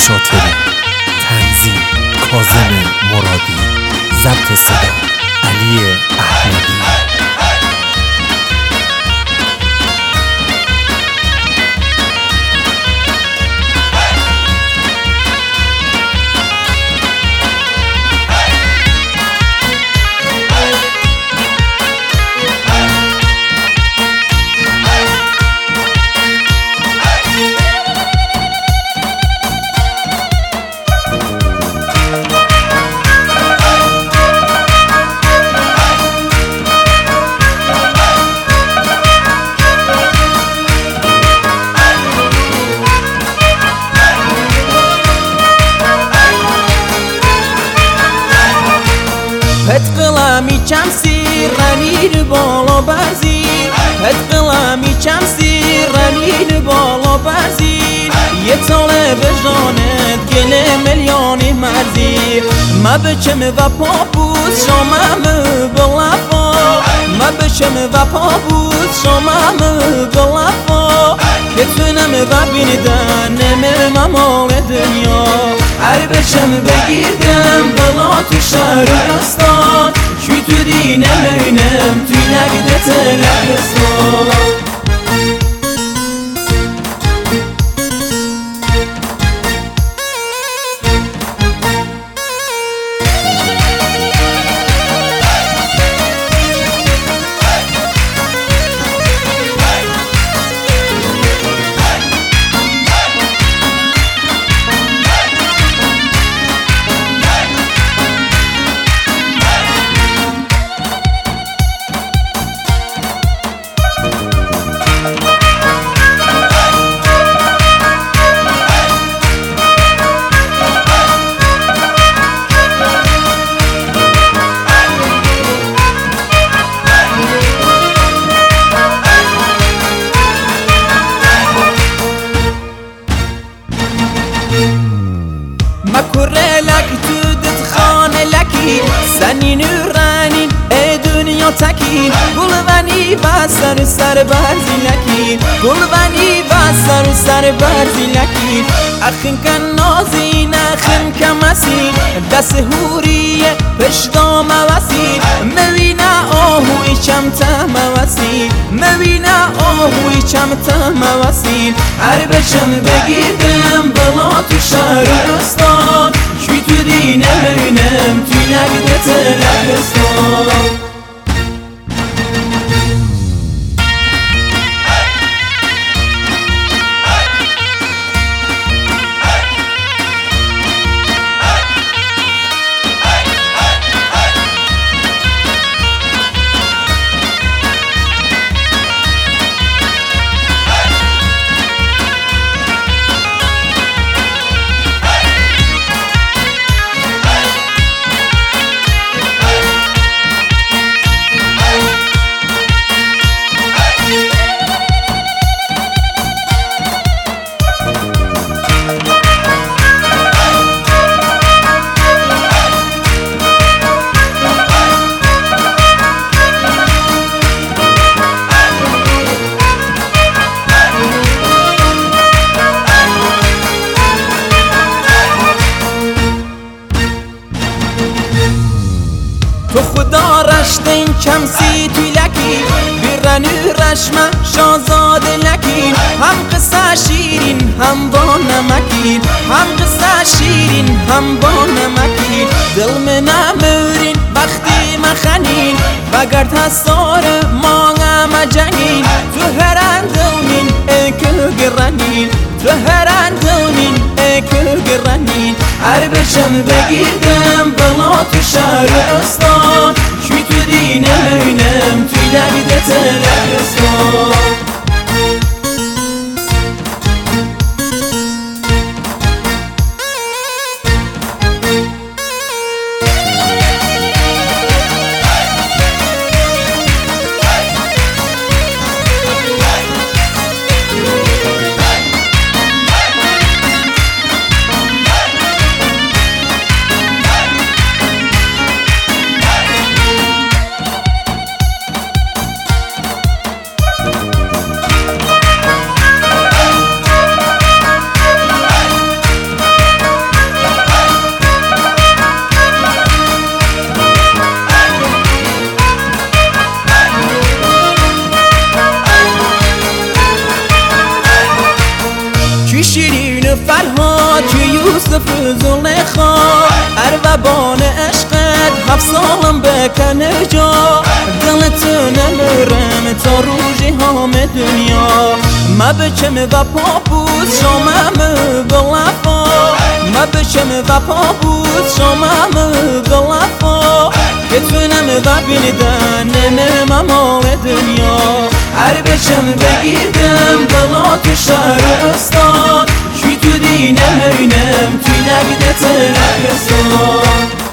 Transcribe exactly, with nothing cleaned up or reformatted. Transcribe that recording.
شاطری، تنظیم کاظم مرادی، ضبط صدا علی احمدی. هت قلامی چم سیر رنیر بالا برزی هت قلامی چم سیر رنیر بالا برزی یه تاله به جانت گله ملیانی مرزی ما بچم و پاپوز شامم بلافا ما بچم و پاپوز شامم بلافا که تونم و بیندن نمر ممال دنیا هر بچم بگیردم بلا تو شهر رستان شوی تو دینه مینم توی نگده تلقستان مکره لک تو دت خانه لکی سنین رنین ای دنیا تکین گلونی و سر سر برزی لکین گلونی و سر سر برزی لکین اخین کن نازین اخین کمسین دست هوریه پشتا موسین موینا آهوی چمتا موسین موینا آهوی چمتا موسین هر بچم بگیردم بلا تو شهر رستان شوی تو دینه مینم توی نگده تلقستان تو خدا رشتین کمسی توی لکی بیرنو رشمه شازاده لکین هم قصه شیرین هم با نمکین هم قصه شیرین هم با نمکین دل من امورین وقتی مخنین بگرد هستار مانم جنگین تو هر اندومین اکل گرنین تو هر اندومین اکل گرنین هر بچم بگیردم بلا تو شهر رستان شوی تو دینه مینم توی نگده تلقستان We'll be right back. یوسف زلیخا اروبان عشقت هفت سالم بکنه جا دلتو نمرم تا روژی هم دنیا ما بچم و پاپوز شامم بلافا ما بچم و پاپوز شامم بلافا بتونم و بینیدن مال دنیا هر بچم بگیردم بلا تو شهر استان شوی تو دینم هینم توی نگده تنکستان